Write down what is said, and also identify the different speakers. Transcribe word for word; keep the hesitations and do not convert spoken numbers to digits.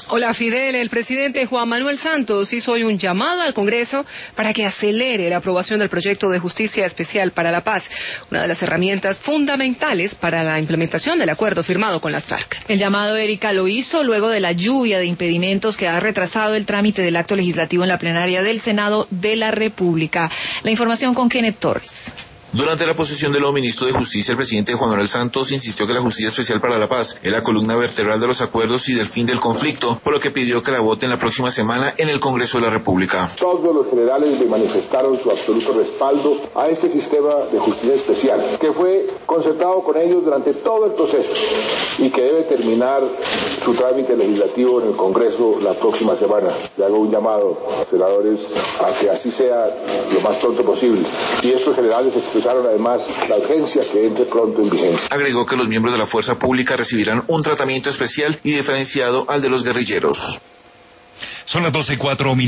Speaker 1: Hola Fidel, el presidente Juan Manuel Santos hizo hoy un llamado al Congreso para que acelere la aprobación del proyecto de justicia especial para la paz, una de las herramientas fundamentales para la implementación del acuerdo firmado con las FARC.
Speaker 2: El llamado, Erika, lo hizo luego de la lluvia de impedimentos que ha retrasado el trámite del acto legislativo en la plenaria del Senado de la República. La información con Kenneth Torres.
Speaker 3: Durante la posición del nuevo ministro de Justicia, el presidente Juan Manuel Santos insistió que la Justicia Especial para la Paz es la columna vertebral de los acuerdos y del fin del conflicto, por lo que pidió que la voten la próxima semana en el Congreso de la República.
Speaker 4: Todos los generales le manifestaron su absoluto respaldo a este sistema de justicia especial, que fue concertado con ellos durante todo el proceso y que debe terminar su trámite legislativo en el Congreso la próxima semana. Le hago un llamado, senadores, a que así sea lo más pronto posible. Y estos generales expresaron además la urgencia que entre pronto en vigencia.
Speaker 3: Agregó que los miembros de la fuerza pública recibirán un tratamiento especial y diferenciado al de los guerrilleros.
Speaker 5: Son las doce y cuatro minutos.